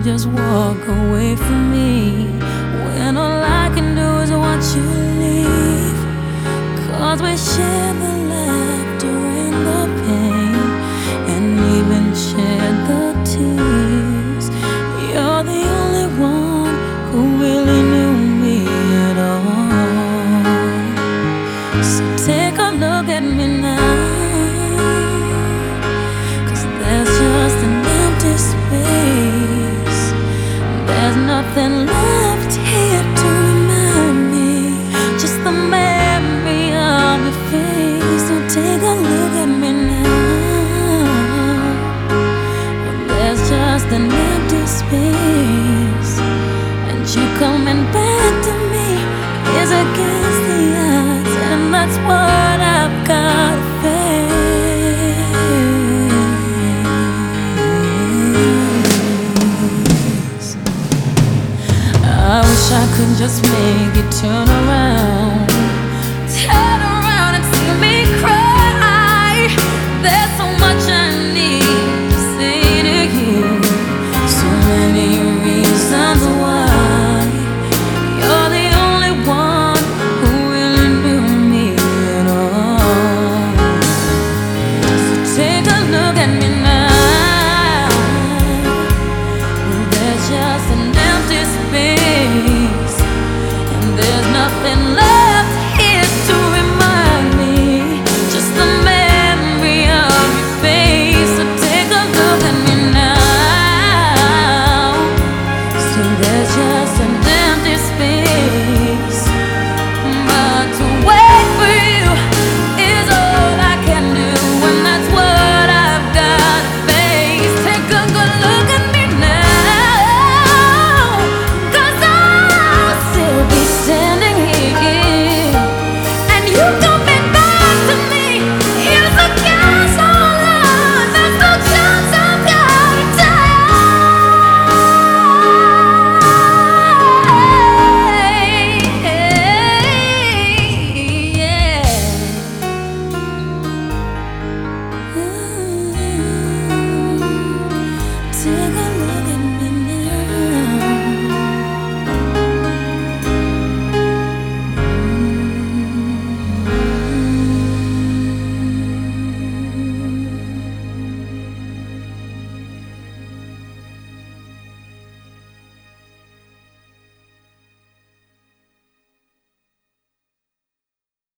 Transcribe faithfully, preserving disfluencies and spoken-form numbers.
just walk away from me when all I can do is watch you leave? 'Cause we share the laughter and the pain, and even share the tears. You're the only one who really knew me at all. So take a look at me now, 'cause there's just an empty space. There's nothing left here to remind me, just the memory of your face. So take a look at me now. There's just an empty space, and you coming back to me is against the odds, and that's what I've got to face. I wish I could just make it turn around.